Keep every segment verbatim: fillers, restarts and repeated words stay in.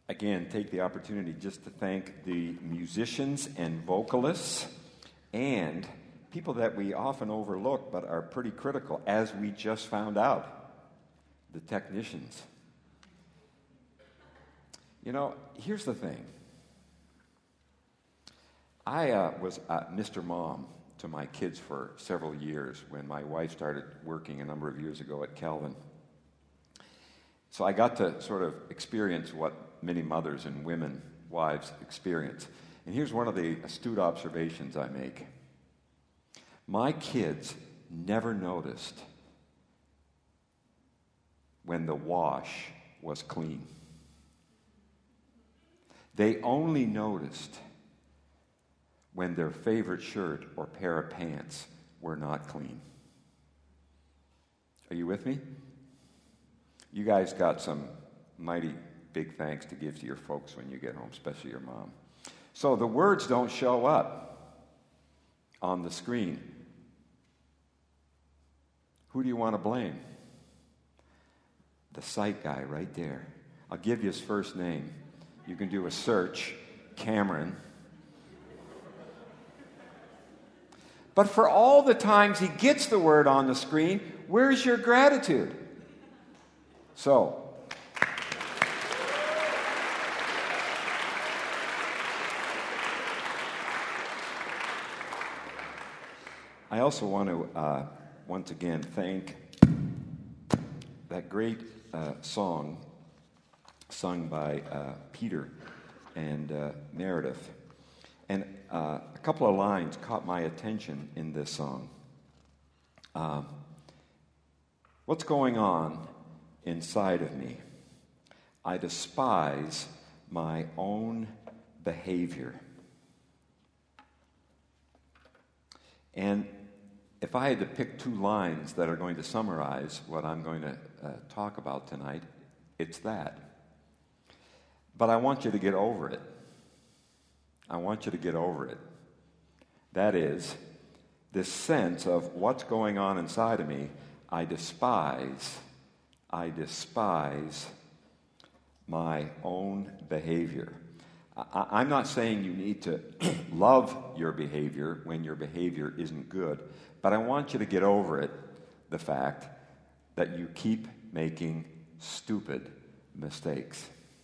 again, take the opportunity just to thank the musicians and vocalists and people that we often overlook but are pretty critical, as we just found out, the technicians. You know, here's the thing. I uh, was uh, Mister Mom to my kids for several years when my wife started working a number of years ago at Calvin. So I got to sort of experience what many mothers and women, wives, experience. And here's one of the astute observations I make. My kids never noticed when the wash was clean. They only noticed when their favorite shirt or pair of pants were not clean. Are you with me? You guys got some mighty big thanks to give to your folks when you get home, especially your mom. So the words don't show up on the screen. Who do you want to blame? The sight guy right there. I'll give you his first name. You can do a search, Cameron. But for all the times he gets the word on the screen, where's your gratitude? So, I also want to uh, once again thank that great uh, song sung by uh, Peter and uh, Meredith. And uh, a couple of lines caught my attention in this song. Uh, What's going on inside of me? I despise my own behavior. And if I had to pick two lines that are going to summarize what I'm going to uh, talk about tonight, it's that. But I want you to get over it. I want you to get over it. That is, this sense of what's going on inside of me, I despise, I despise my own behavior. I, I'm not saying you need to love your behavior when your behavior isn't good, but I want you to get over it, the fact that you keep making stupid mistakes.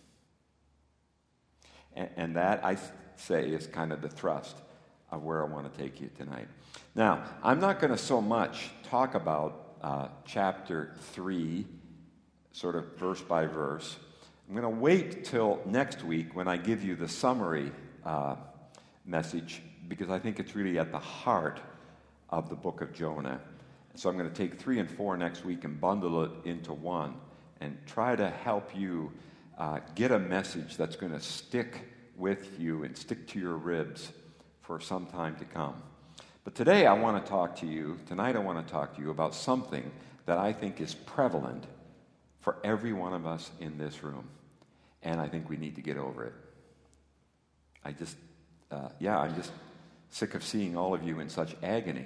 And, and that, I say, is kind of the thrust of where I want to take you tonight. Now, I'm not going to so much talk about uh, chapter three, sort of verse by verse. I'm going to wait till next week when I give you the summary uh, message, because I think it's really at the heart of the book of Jonah. So I'm going to take three and four next week and bundle it into one and try to help you uh, get a message that's going to stick with you and stick to your ribs for some time to come. But today I want to talk to you, tonight I want to talk to you about something that I think is prevalent for every one of us in this room. And I think we need to get over it. I just, uh, yeah, I'm just sick of seeing all of you in such agony.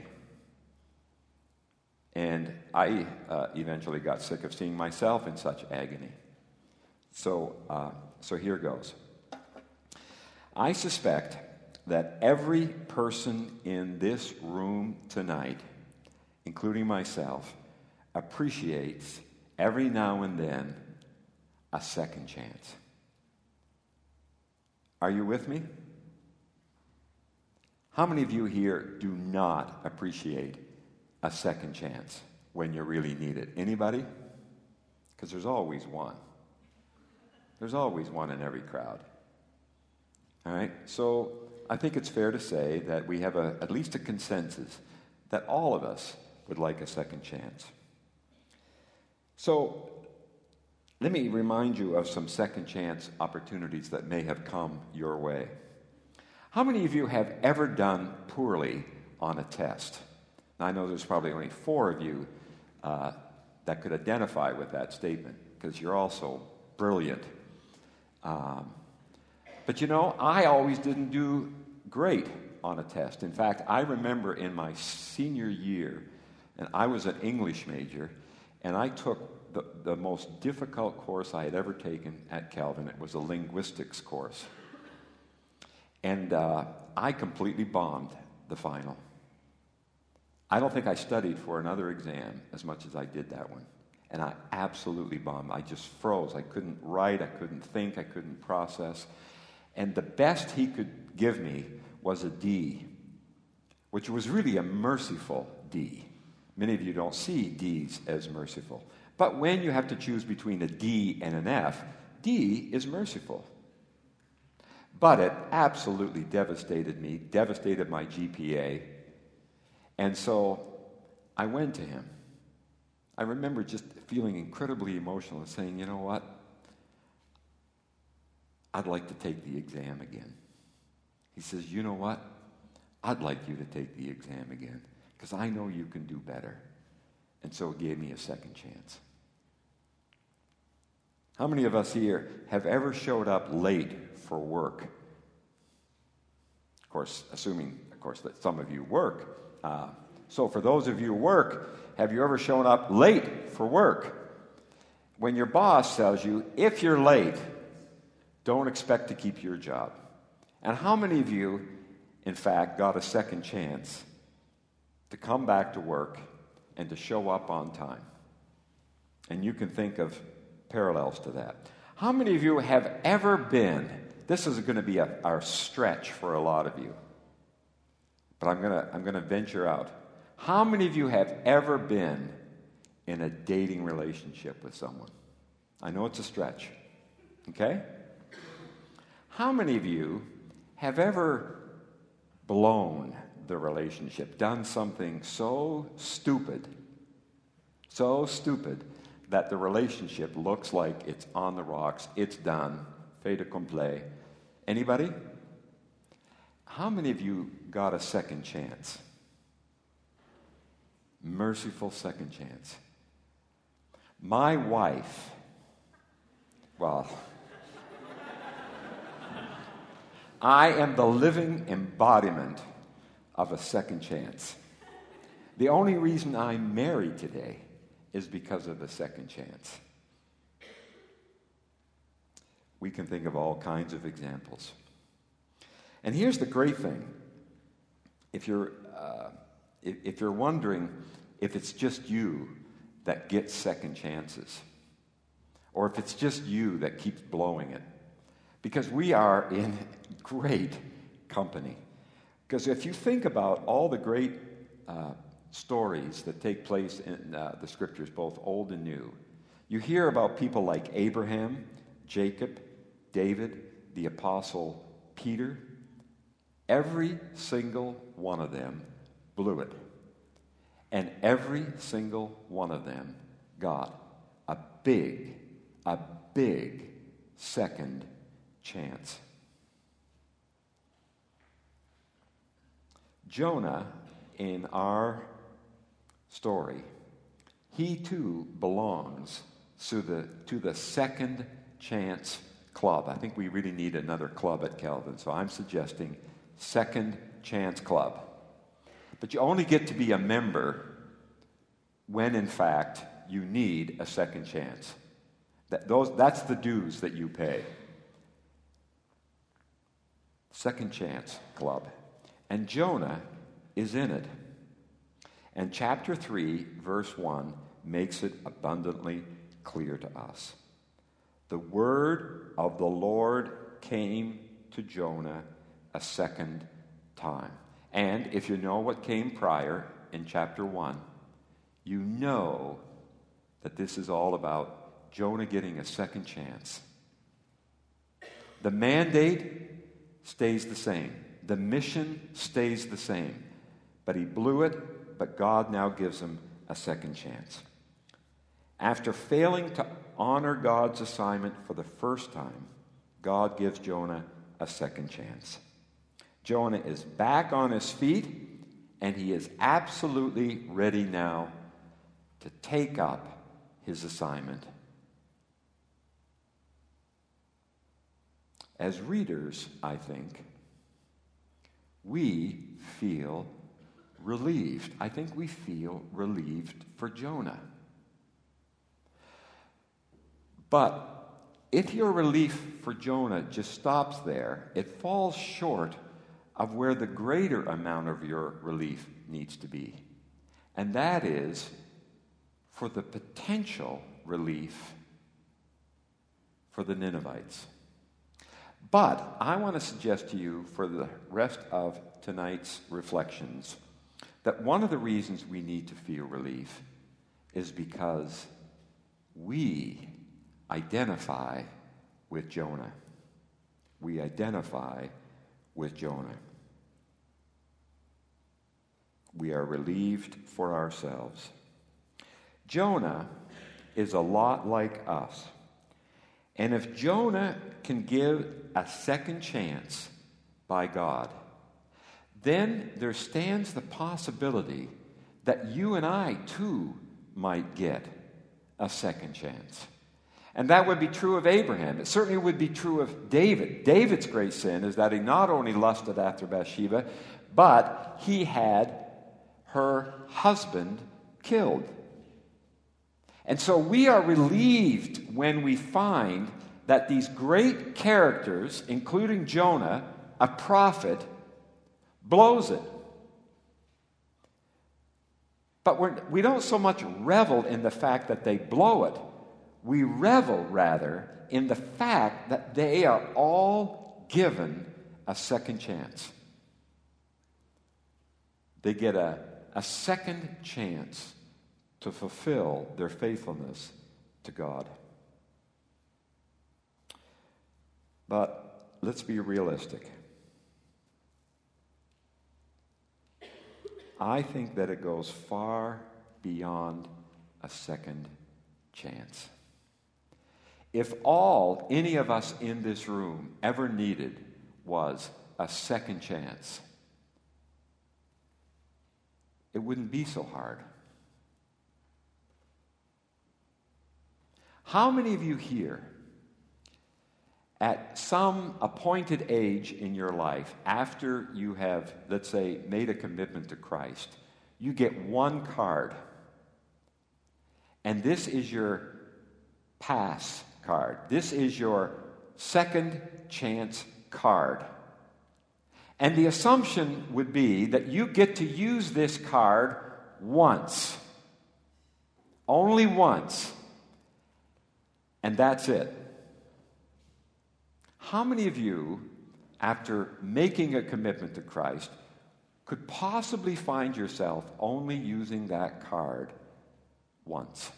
And I uh, eventually got sick of seeing myself in such agony. So, uh, so here goes. I suspect that every person in this room tonight, including myself, appreciates every now and then a second chance. Are you with me? How many of you here do not appreciate a second chance when you really need it? Anybody? Because there's always one. There's always one in every crowd. All right? So I think it's fair to say that we have a, at least a consensus that all of us would like a second chance. So let me remind you of some second chance opportunities that may have come your way. How many of you have ever done poorly on a test? Now, I know there's probably only four of you uh, that could identify with that statement because you're all so brilliant. Um, but you know, I always didn't do great on a test. In fact, I remember in my senior year, and I was an English major, and I took the, the most difficult course I had ever taken at Calvin. It was a linguistics course. And uh, I completely bombed the final. I don't think I studied for another exam as much as I did that one. And I absolutely bombed. I just froze. I couldn't write. I couldn't think. I couldn't process. And the best he could give me was a D, which was really a merciful D. Many of you don't see D's as merciful. But when you have to choose between a D and an F, D is merciful. But it absolutely devastated me, devastated my G P A. And so I went to him. I remember just feeling incredibly emotional and saying, you know what? I'd like to take the exam again. He says, you know what? I'd like you to take the exam again because I know you can do better. And so it gave me a second chance. How many of us here have ever showed up late for work? Of course, assuming, of course, that some of you work. Uh, so for those of you who work, have you ever shown up late for work? When your boss tells you, if you're late, don't expect to keep your job. And how many of you, in fact, got a second chance to come back to work and to show up on time? And you can think of parallels to that. How many of you have ever been, this is going to be a, our stretch for a lot of you, but I'm going to I'm going to venture out. How many of you have ever been in a dating relationship with someone? I know it's a stretch, okay? How many of you have ever blown the relationship, done something so stupid, so stupid, that the relationship looks like it's on the rocks, it's done, fait accompli? Anybody? How many of you got a second chance? Merciful second chance. My wife, well, I am the living embodiment of a second chance. The only reason I'm married today is because of a second chance. We can think of all kinds of examples. And here's the great thing. If you're, uh, if, if you're wondering if it's just you that gets second chances, or if it's just you that keeps blowing it, because we are in great company. Because if you think about all the great uh, stories that take place in uh, the scriptures, both old and new, you hear about people like Abraham, Jacob, David, the apostle Peter. Every single one of them blew it. And every single one of them got a big, a big second chance. Jonah, in our story, he too belongs to the, to the second chance club. I think we really need another club at Calvin, so I'm suggesting second chance club. But you only get to be a member when, in fact, you need a second chance. That, those, that's the dues that you pay. Second chance club. And Jonah is in it. And chapter three, verse one, makes it abundantly clear to us. The word of the Lord came to Jonah a second time. And if you know what came prior in chapter one, you know that this is all about Jonah getting a second chance. The mandate stays the same. The mission stays the same. But he blew it, but God now gives him a second chance. After failing to honor God's assignment for the first time, God gives Jonah a second chance. Jonah is back on his feet, and he is absolutely ready now to take up his assignment. As readers, I think, we feel relieved. I think we feel relieved for Jonah. But if your relief for Jonah just stops there, it falls short of where the greater amount of your relief needs to be. And that is for the potential relief for the Ninevites. But I want to suggest to you for the rest of tonight's reflections that one of the reasons we need to feel relief is because we identify with Jonah. We identify with Jonah. We are relieved for ourselves. Jonah is a lot like us. And if Jonah can give a second chance by God, then there stands the possibility that you and I too might get a second chance. And that would be true of Abraham. It certainly would be true of David. David's great sin is that he not only lusted after Bathsheba, but he had her husband killed. And so we are relieved when we find that these great characters, including Jonah, a prophet, blows it. But we're, we don't so much revel in the fact that they blow it. We revel, rather, in the fact that they are all given a second chance. They get a, a second chance to fulfill their faithfulness to God. But let's be realistic. I think that it goes far beyond a second chance. If all any of us in this room ever needed was a second chance, it wouldn't be so hard. How many of you here, at some appointed age in your life, after you have, let's say, made a commitment to Christ, you get one card, and this is your pass card. This is your second chance card. And the assumption would be that you get to use this card once. Only once. And that's it. How many of you, after making a commitment to Christ, could possibly find yourself only using that card once?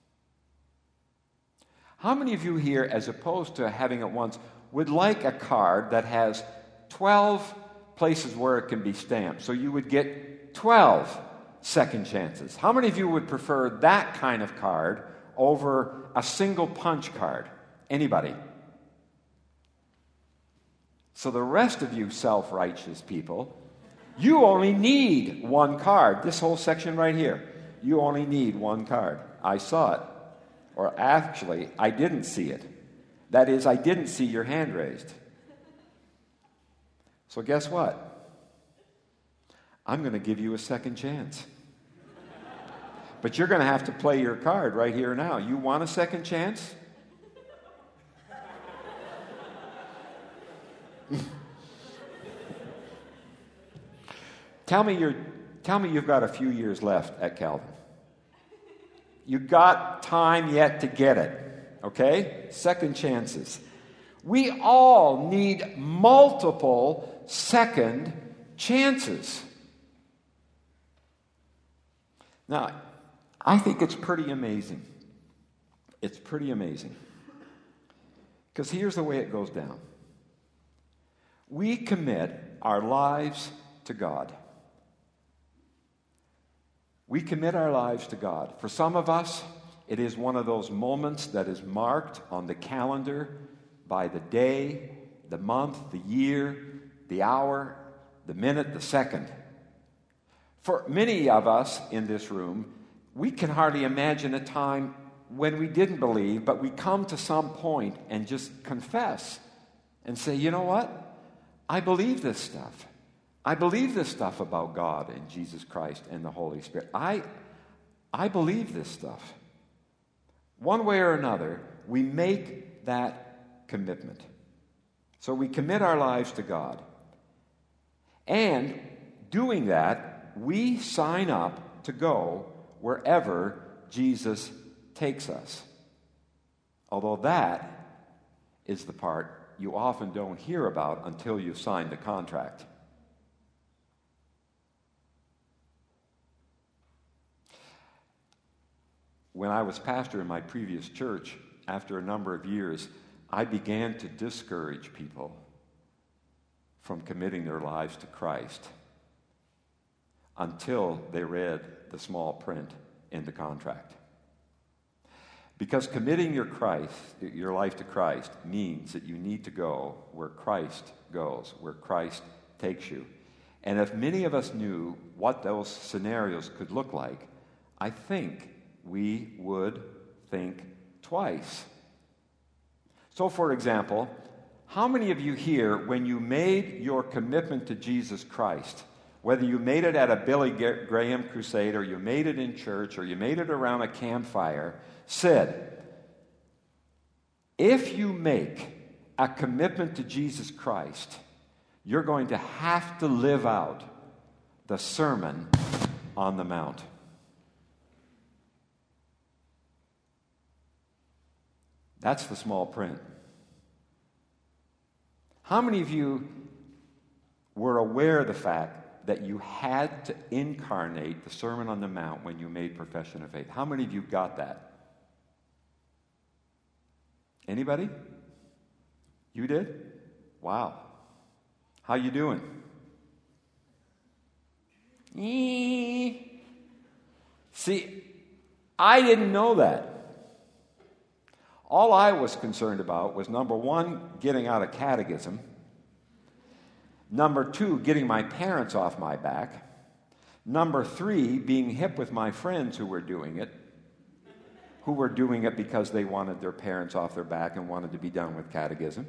How many of you here, as opposed to having it once, would like a card that has twelve places where it can be stamped, so you would get twelve second chances? How many of you would prefer that kind of card over a single punch card? Anybody? So the rest of you self-righteous people, you only need one card. This whole section right here, you only need one card. I saw it. Or actually, I didn't see it. That is, I didn't see your hand raised. So guess what? I'm going to give you a second chance. But you're going to have to play your card right here now. You want a second chance? Tell me you're, tell me you've got a few years left at Calvin. You've got time yet to get it, okay? Second chances. We all need multiple second chances. Now, I think it's pretty amazing. It's pretty amazing. Because here's the way it goes down. We commit our lives to God. We commit our lives to God. For some of us, it is one of those moments that is marked on the calendar by the day, the month, the year, the hour, the minute, the second. For many of us in this room, we can hardly imagine a time when we didn't believe, but we come to some point and just confess and say, you know what? I believe this stuff. I believe this stuff about God and Jesus Christ and the Holy Spirit. I, I believe this stuff. One way or another, we make that commitment. So we commit our lives to God. And doing that, we sign up to go wherever Jesus takes us. Although that is the part you often don't hear about until you've signed the contract. When I was pastor in my previous church, after a number of years, I began to discourage people from committing their lives to Christ until they read the small print in the contract. Because committing your Christ, your life to Christ means that you need to go where Christ goes, where Christ takes you. And if many of us knew what those scenarios could look like, I think we would think twice. So, for example, how many of you here, when you made your commitment to Jesus Christ, whether you made it at a Billy Graham crusade, or you made it in church, or you made it around a campfire, said, if you make a commitment to Jesus Christ, you're going to have to live out the Sermon on the Mount? That's the small print. How many of you were aware of the fact that you had to incarnate the Sermon on the Mount when you made profession of faith? How many of you got that? Anybody? You did? Wow. How you doing? Eee. See, I didn't know that. All I was concerned about was, number one, getting out of catechism. Number two, getting my parents off my back. Number three, being hip with my friends who were doing it, who were doing it because they wanted their parents off their back and wanted to be done with catechism.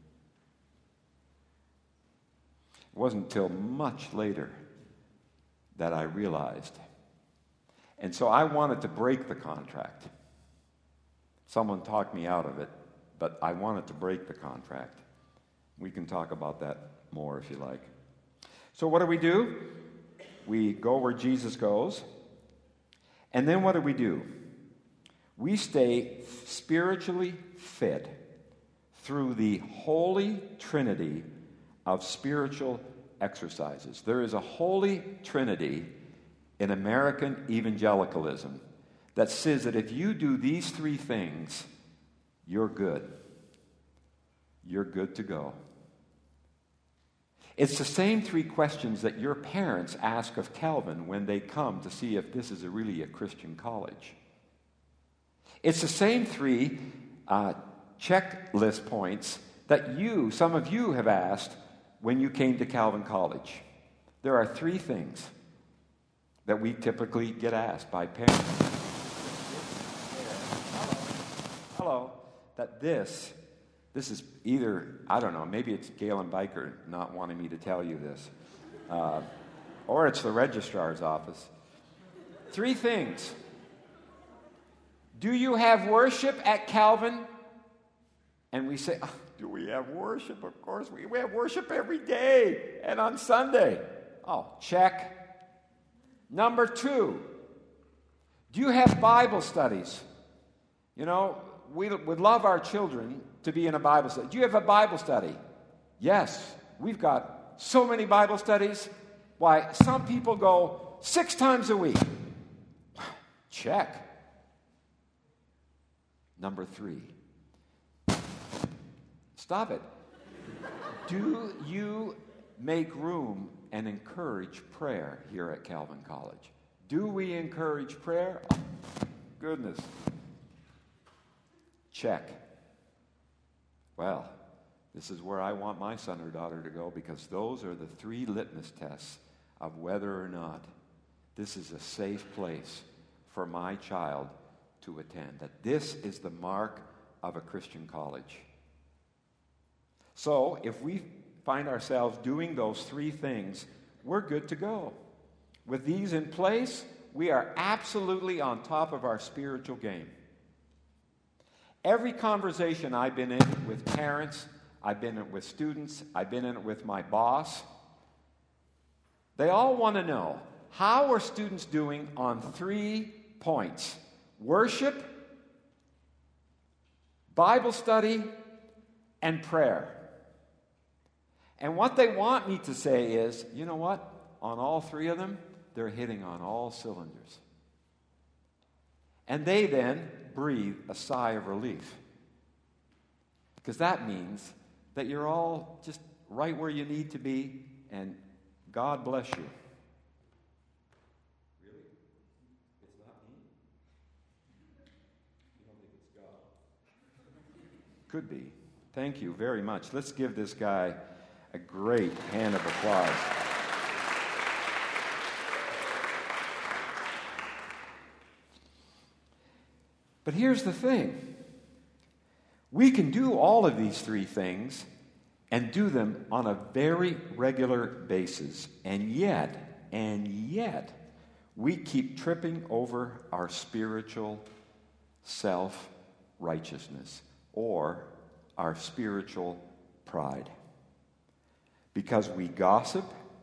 It wasn't until much later that I realized. And so I wanted to break the contract. Someone talked me out of it, but I wanted to break the contract. We can talk about that more if you like. So what do we do? We go where Jesus goes. And then what do we do? We stay spiritually fit through the holy trinity of spiritual exercises. There is a holy trinity in American evangelicalism that says that if you do these three things, you're good. You're good to go. It's the same three questions that your parents ask of Calvin when they come to see if this is a really a Christian college. It's the same three uh, checklist points that you, some of you, have asked when you came to Calvin College. There are three things that we typically get asked by parents. Hello, that this, this is either, I don't know, maybe it's Galen Biker not wanting me to tell you this, uh, or it's the registrar's office. Three things. Do you have worship at Calvin? And we say, oh, do we have worship? Of course, we, we have worship every day and on Sunday. Oh, check. Number two, do you have Bible studies? You know, we would love our children to be in a Bible study. Do you have a Bible study? Yes, we've got so many Bible studies. Why, some people go six times a week. Check. Number three. Stop it. Do you make room and encourage prayer here at Calvin College? Do we encourage prayer? Oh, goodness. Check. Well, this is where I want my son or daughter to go, because those are the three litmus tests of whether or not this is a safe place for my child to attend. That this is the mark of a Christian college. So, if we find ourselves doing those three things, we're good to go. With these in place, we are absolutely on top of our spiritual game. Every conversation I've been in with parents, I've been in it with students, I've been in it with my boss, they all want to know, how are students doing on three points? Worship, Bible study, and prayer. And what they want me to say is, you know what? On all three of them, they're hitting on all cylinders. And they then breathe a sigh of relief. Because that means that you're all just right where you need to be, and God bless you. Really? It's not me? You don't think it's God? Could be. Thank you very much. Let's give this guy a great hand of applause. But here's the thing. We can do all of these three things and do them on a very regular basis. And yet, and yet, we keep tripping over our spiritual self-righteousness or our spiritual pride. Because we gossip,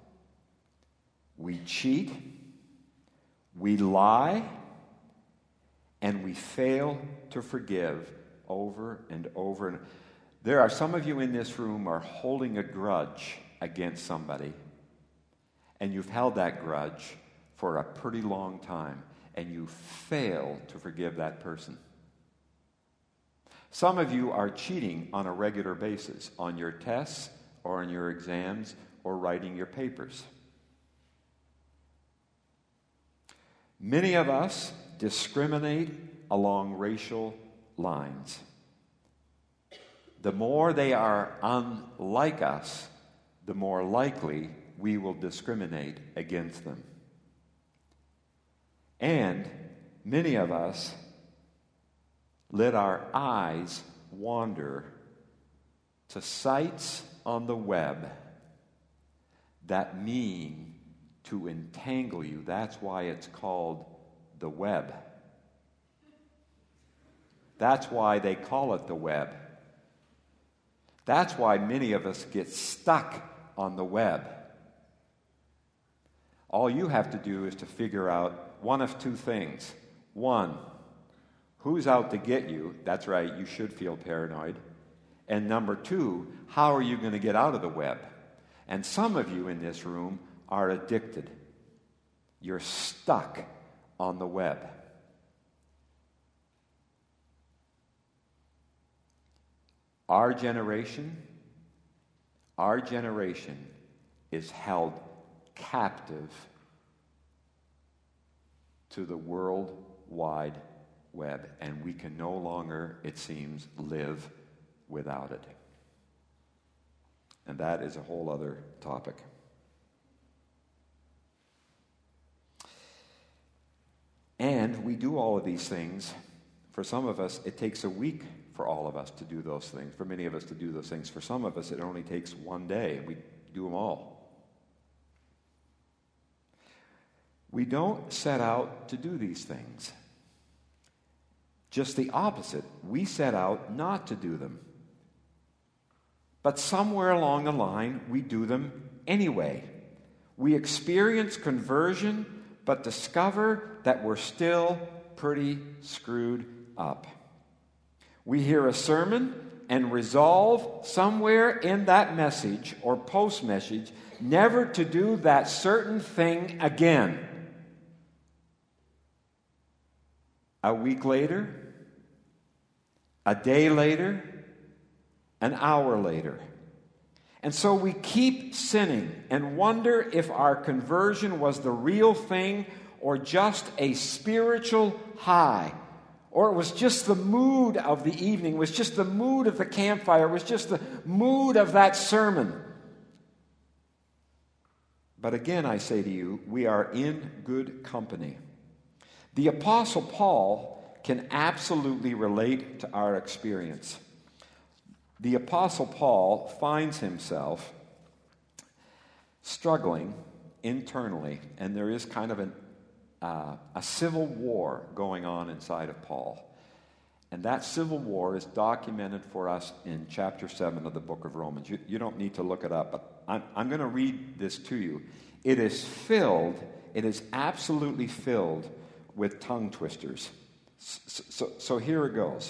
we cheat, we lie, and we fail to forgive over and over. And there are some of you in this room are holding a grudge against somebody, and you've held that grudge for a pretty long time, and you fail to forgive that person. Some of you are cheating on a regular basis on your tests or on your exams or writing your papers. Many of us discriminate along racial lines. The more they are unlike us, the more likely we will discriminate against them. And many of us let our eyes wander to sites on the web that mean to entangle you. That's why it's called the web. That's why they call it the web. That's why many of us get stuck on the web. All you have to do is to figure out one of two things. One, who's out to get you? That's right, you should feel paranoid. And number two, how are you going to get out of the web? And some of you in this room are addicted. You're stuck on the web. Our generation, our generation is held captive to the World Wide Web, and we can no longer, it seems, live without it. And that is a whole other topic. And we do all of these things. For some of us, it takes a week for all of us to do those things. For many of us to do those things. For some of us, it only takes one day. We do them all. We don't set out to do these things. Just the opposite. We set out not to do them. But somewhere along the line, we do them anyway. We experience conversion, but discover that we're still pretty screwed up. We hear a sermon and resolve somewhere in that message or post-message never to do that certain thing again. A week later, a day later, an hour later. And so we keep sinning and wonder if our conversion was the real thing or just a spiritual high. Or it was just the mood of the evening, it was just the mood of the campfire, it was just the mood of that sermon. But again, I say to you, we are in good company. The Apostle Paul can absolutely relate to our experience. The Apostle Paul finds himself struggling internally, and there is kind of an, uh, a civil war going on inside of Paul. And that civil war is documented for us in chapter seven of the book of Romans. You, you don't need to look it up, but I'm, I'm going to read this to you. It is filled, it is absolutely filled with tongue twisters. So, so, so here it goes.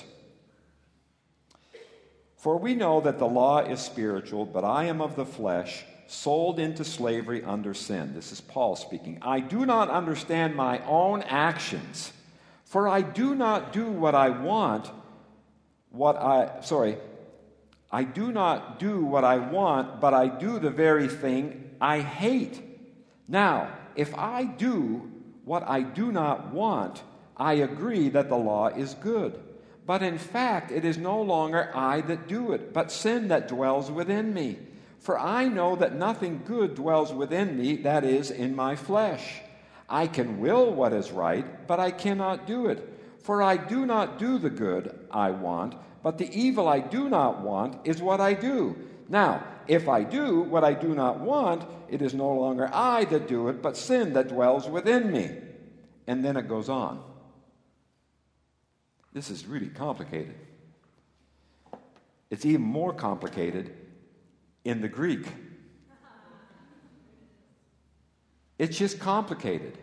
For we know that the law is spiritual, but I am of the flesh, sold into slavery under sin. This is Paul speaking. I do not understand my own actions. For I do not do what I want, what I, sorry, I do not do what I want, but I do the very thing I hate. Now, if I do what I do not want, I agree that the law is good. But in fact, it is no longer I that do it, but sin that dwells within me. For I know that nothing good dwells within me, that is, in my flesh. I can will what is right, but I cannot do it. For I do not do the good I want, but the evil I do not want is what I do. Now, if I do what I do not want, it is no longer I that do it, but sin that dwells within me. And then it goes on. This is really complicated. It's even more complicated in the Greek. It's just complicated.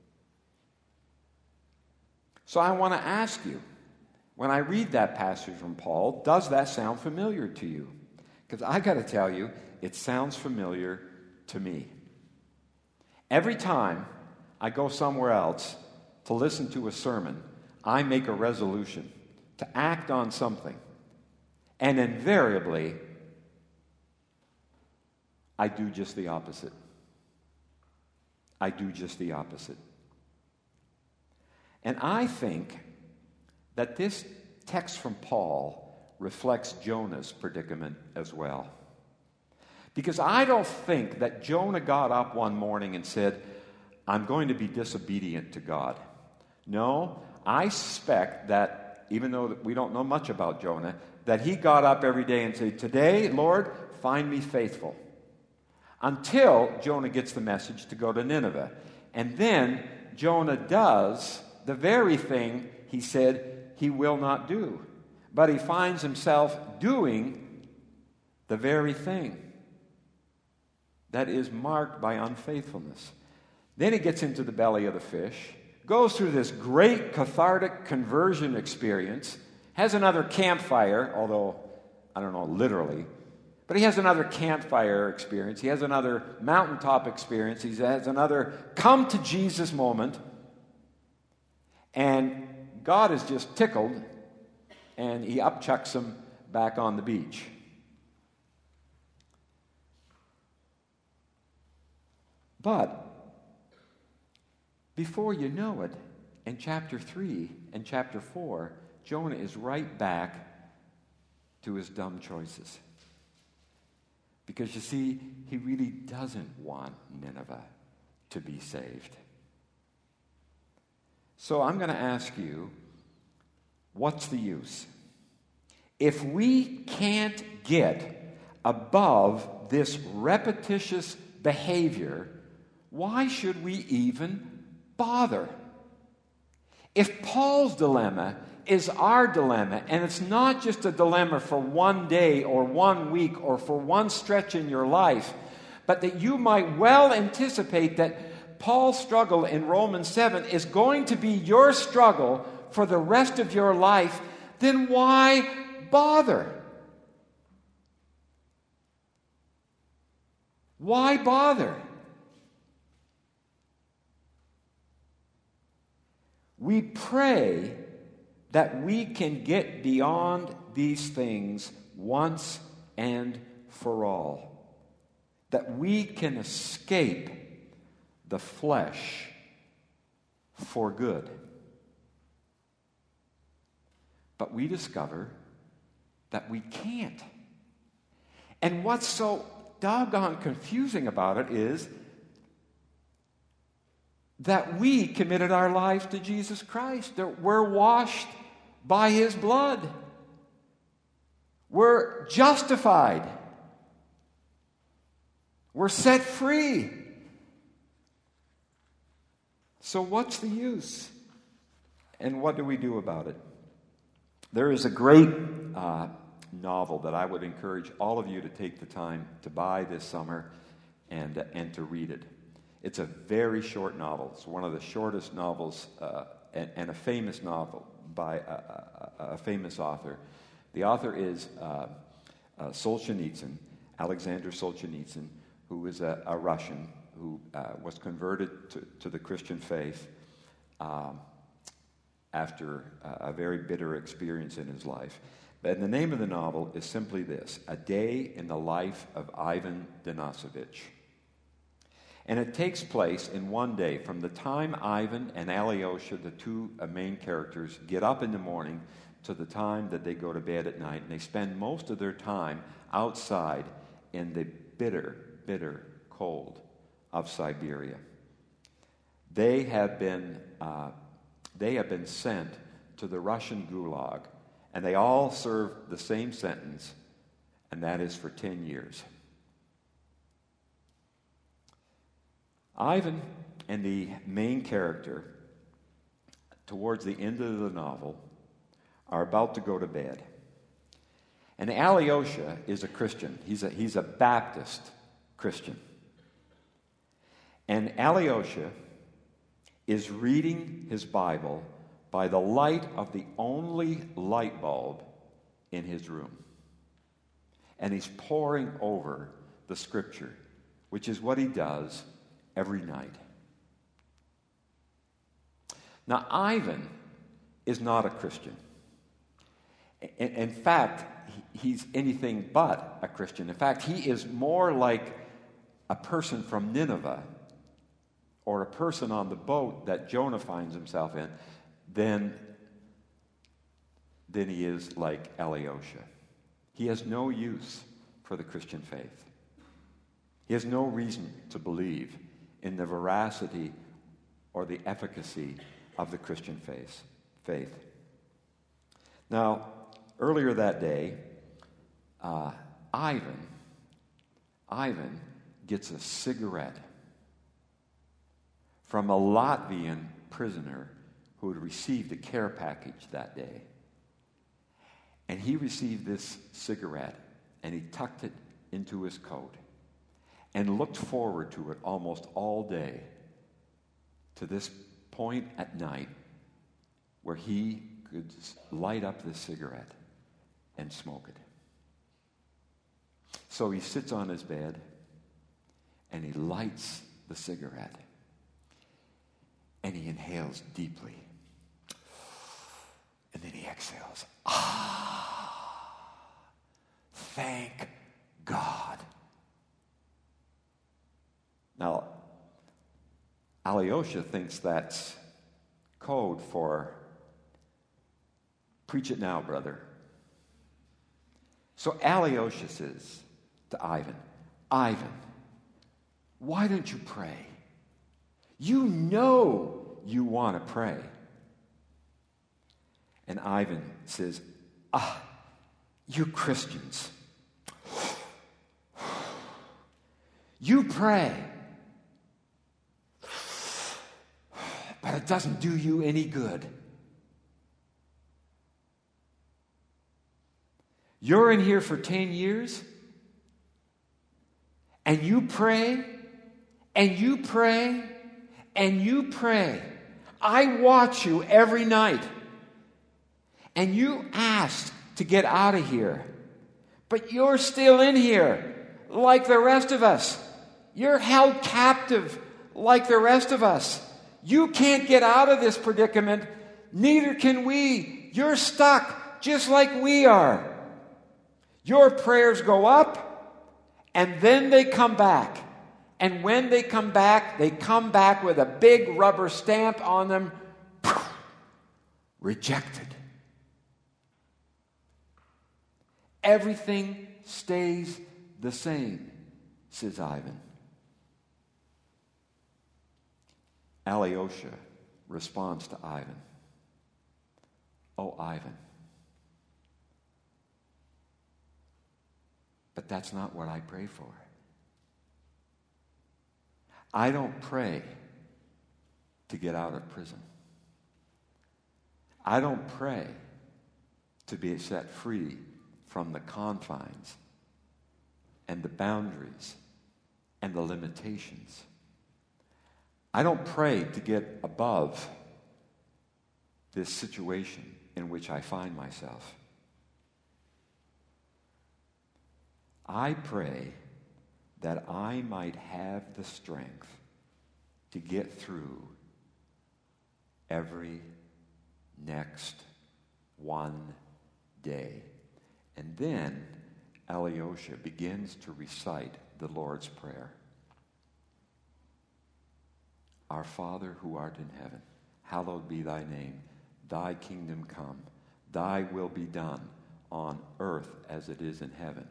So I want to ask you, when I read that passage from Paul, does that sound familiar to you? Because I got to tell you, it sounds familiar to me. Every time I go somewhere else to listen to a sermon, I make a resolution to act on something. And invariably, I do just the opposite. I do just the opposite. And I think that this text from Paul reflects Jonah's predicament as well. Because I don't think that Jonah got up one morning and said, I'm going to be disobedient to God. No, I suspect that, even though we don't know much about Jonah, that he got up every day and said, today, Lord, find me faithful. Until Jonah gets the message to go to Nineveh. And then Jonah does the very thing he said he will not do. But he finds himself doing the very thing that is marked by unfaithfulness. Then he gets into the belly of the fish, goes through this great cathartic conversion experience, has another campfire, although, I don't know, literally, but he has another campfire experience. He has another mountaintop experience. He has another come to Jesus moment. And God is just tickled, and he upchucks him back on the beach. But before you know it, in chapter three and chapter four, Jonah is right back to his dumb choices. Because you see, he really doesn't want Nineveh to be saved. So I'm going to ask you, what's the use? If we can't get above this repetitious behavior, why should we even bother? If Paul's dilemma is our dilemma, and it's not just a dilemma for one day or one week or for one stretch in your life, but that you might well anticipate that Paul's struggle in Romans seven is going to be your struggle for the rest of your life, then why bother? Why bother? We pray that we can get beyond these things once and for all. That we can escape the flesh for good. But we discover that we can't. And what's so doggone confusing about it is that we committed our lives to Jesus Christ. That we're washed by His blood. We're justified. We're set free. So what's the use? And what do we do about it? There is a great uh, novel that I would encourage all of you to take the time to buy this summer and, uh, and to read it. It's a very short novel. It's one of the shortest novels uh, and, and a famous novel by a, a, a famous author. The author is uh, uh, Solzhenitsyn, Alexander Solzhenitsyn, who is a, a Russian who uh, was converted to, to the Christian faith um, after a, a very bitter experience in his life. But the name of the novel is simply this: A Day in the Life of Ivan Denisovich. And it takes place in one day from the time Ivan and Alyosha, the two uh, main characters, get up in the morning to the time that they go to bed at night. And they spend most of their time outside in the bitter, bitter cold of Siberia. They have been, uh, they have been sent to the Russian Gulag, and they all serve the same sentence, and that is for ten years. Ivan and the main character, towards the end of the novel, are about to go to bed. And Alyosha is a Christian. He's a, he's a Baptist Christian. And Alyosha is reading his Bible by the light of the only light bulb in his room. And he's poring over the Scripture, which is what he does every night. Now, Ivan is not a Christian. In, in fact, he's anything but a Christian. In fact, he is more like a person from Nineveh or a person on the boat that Jonah finds himself in than, than he is like Alyosha. He has no use for the Christian faith. He has no reason to believe in the veracity or the efficacy of the Christian faith. faith. Now, earlier that day, uh, Ivan, Ivan gets a cigarette from a Latvian prisoner who had received a care package that day. And he received this cigarette, and he tucked it into his coat and looked forward to it almost all day, to this point at night where he could light up this cigarette and smoke it. So he sits on his bed and he lights the cigarette and he inhales deeply. And then he exhales. Ah, thank God. Now, Alyosha thinks that's code for preach it now, brother. So Alyosha says to Ivan, Ivan, why don't you pray? You know you want to pray. And Ivan says, ah, you Christians, you pray, but it doesn't do you any good. You're in here for ten years, and you pray, and you pray, and you pray. I watch you every night, and you asked to get out of here, but you're still in here like the rest of us. You're held captive like the rest of us. You can't get out of this predicament. Neither can we. You're stuck just like we are. Your prayers go up, and then they come back. And when they come back, they come back with a big rubber stamp on them. Rejected. Everything stays the same, says Ivan. Alyosha responds to Ivan. Oh, Ivan. But that's not what I pray for. I don't pray to get out of prison. I don't pray to be set free from the confines and the boundaries and the limitations. I don't pray to get above this situation in which I find myself. I pray that I might have the strength to get through every next one day. And then Alyosha begins to recite the Lord's Prayer. Our Father who art in heaven, hallowed be thy name. Thy kingdom come. Thy will be done on earth as it is in heaven.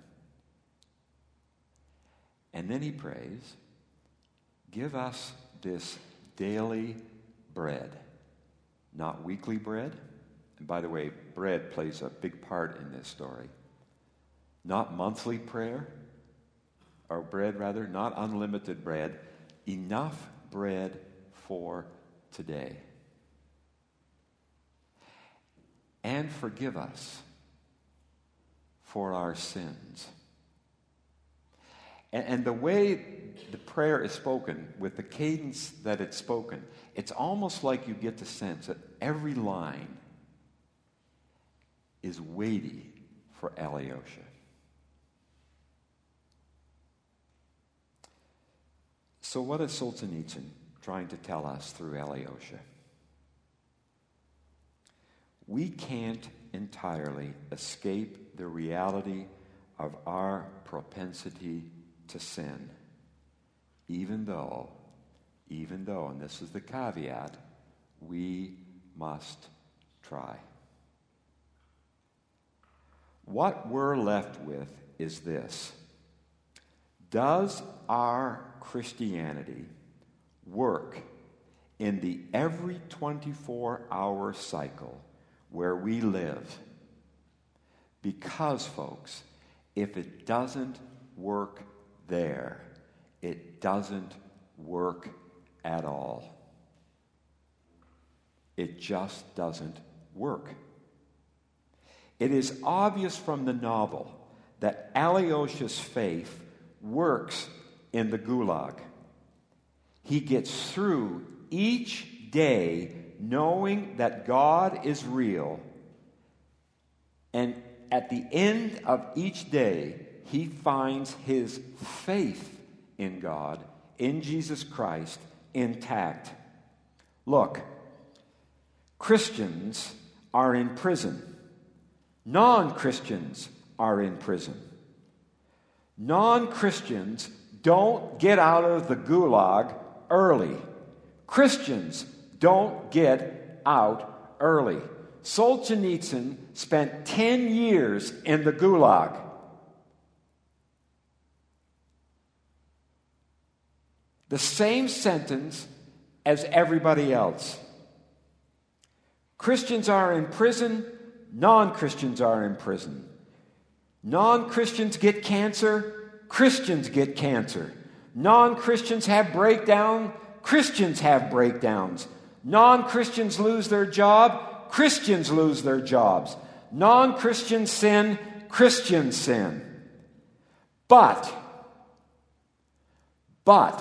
And then he prays, give us this daily bread, not weekly bread. And by the way, bread plays a big part in this story. Not monthly prayer, or bread rather, not unlimited bread. Enough bread for today. And forgive us for our sins. And, and the way the prayer is spoken, with the cadence that it's spoken, it's almost like you get the sense that every line is weighty for Alyosha. So what is Solzhenitsyn trying to tell us through Alyosha? We can't entirely escape the reality of our propensity to sin, even though, even though, and this is the caveat, we must try. What we're left with is this. Does our Christianity work in the every twenty-four hour cycle where we live? Because, folks, if it doesn't work there, it doesn't work at all. It just doesn't work. It is obvious from the novel that Alyosha's faith works in the Gulag. He gets through each day knowing that God is real, and at the end of each day, he finds his faith in God, in Jesus Christ, intact. Look, Christians are in prison. Non-Christians are in prison. Non-Christians don't get out of the Gulag early. Christians don't get out early. Solzhenitsyn spent ten years in the Gulag. The same sentence as everybody else. Christians are in prison, non-Christians are in prison. Non-Christians get cancer, Christians get cancer. Non-Christians have breakdown, Christians have breakdowns. Non-Christians lose their job, Christians lose their jobs. Non-Christians sin, Christians sin. But, but,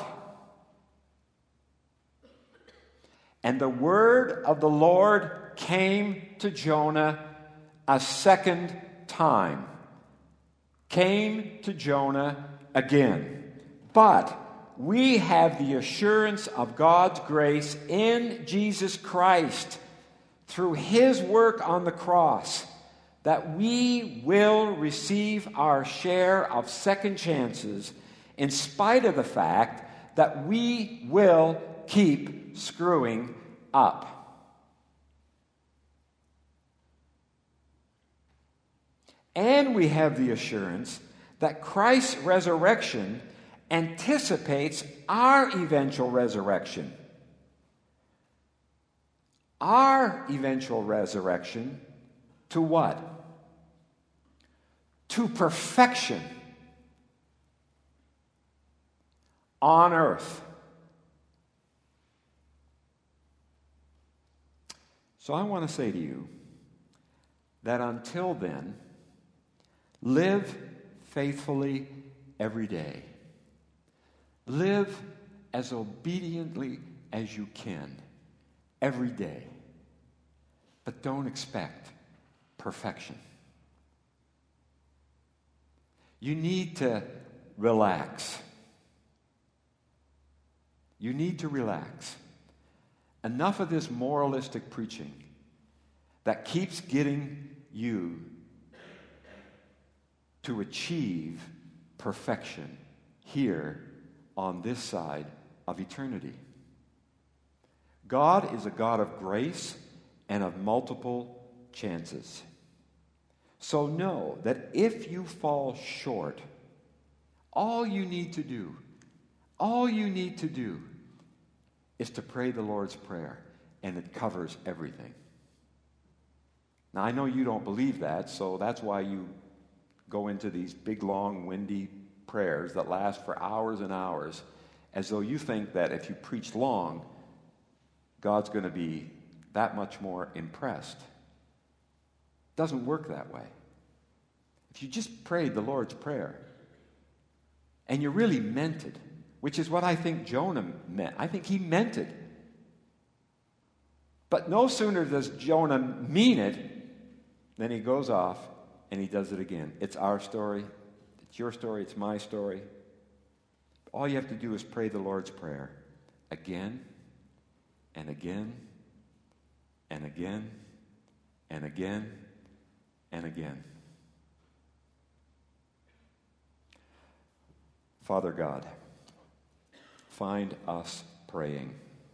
and the word of the Lord came to Jonah a second time. Came to Jonah again. But we have the assurance of God's grace in Jesus Christ through his work on the cross, that we will receive our share of second chances in spite of the fact that we will keep screwing up. And we have the assurance that Christ's resurrection anticipates our eventual resurrection. Our eventual resurrection to what? To perfection on earth. So I want to say to you that until then, live faithfully every day. Live as obediently as you can every day. But don't expect perfection. You need to relax. You need to relax. Enough of this moralistic preaching that keeps getting you to achieve perfection here on this side of eternity. God is a God of grace and of multiple chances. So know that if you fall short, all you need to do, all you need to do is to pray the Lord's Prayer, and it covers everything. Now, I know you don't believe that, so that's why you go into these big, long, windy prayers that last for hours and hours, as though you think that if you preach long, God's going to be that much more impressed. It doesn't work that way. If you just prayed the Lord's Prayer, and you really meant it, which is what I think Jonah meant. I think he meant it. But no sooner does Jonah mean it than he goes off and he does it again. It's our story. It's your story. It's my story. All you have to do is pray the Lord's Prayer again and again and again and again and again. Father God, find us praying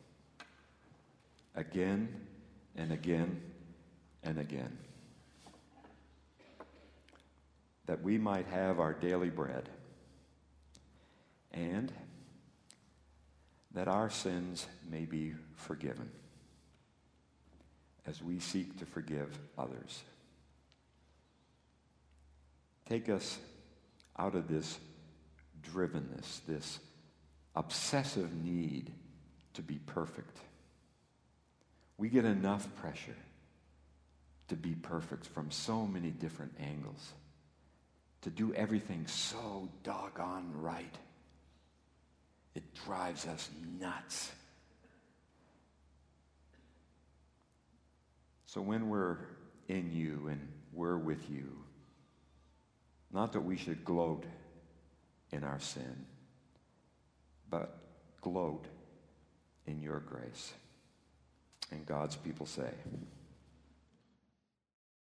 again and again and again, that we might have our daily bread, and that our sins may be forgiven as we seek to forgive others. Take us out of this drivenness, this obsessive need to be perfect. We get enough pressure to be perfect from so many different angles, to do everything so doggone right. It drives us nuts. So when we're in you and we're with you, not that we should gloat in our sin, but gloat in your grace. And God's people say,